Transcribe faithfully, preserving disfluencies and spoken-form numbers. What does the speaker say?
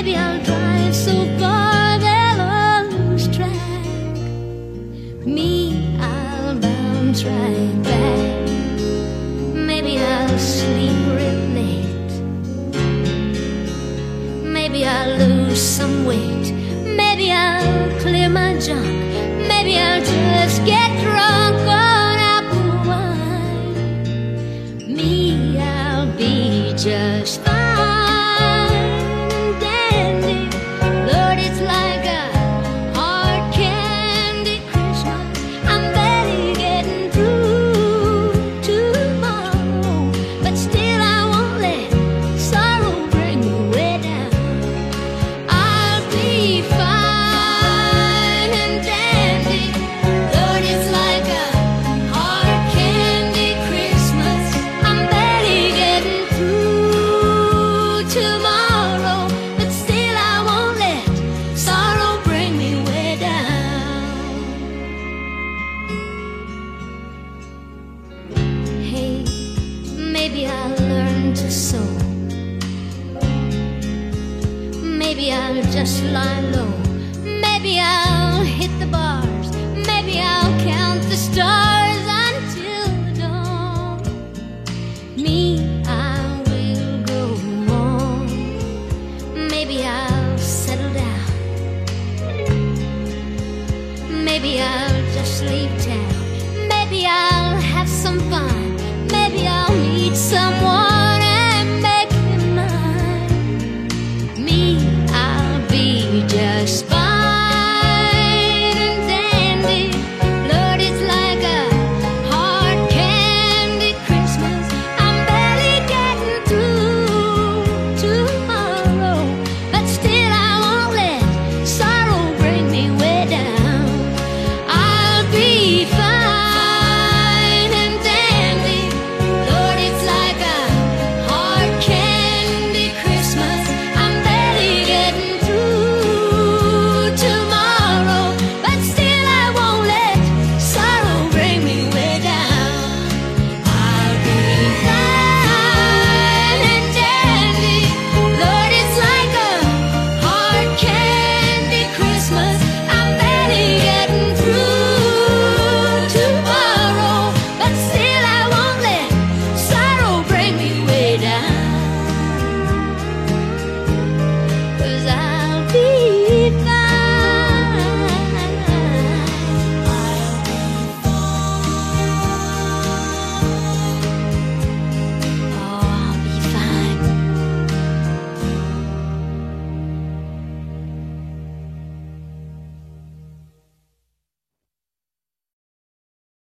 Maybe I'll drive so far they'll lose track. Me, I'll bounce right back. Maybe I'll sleep real late. Maybe I'll lose some weight. Maybe I'll clear my junk. Maybe I'll just get drunk on apple wine. Me, I'll be just fine. Maybe I'll learn to sew. Maybe I'll just lie low. Maybe I'll hit the bars. Maybe I'll count the stars until dawn. Me, I will go on. Maybe I'll settle down. Maybe I'll just leave town.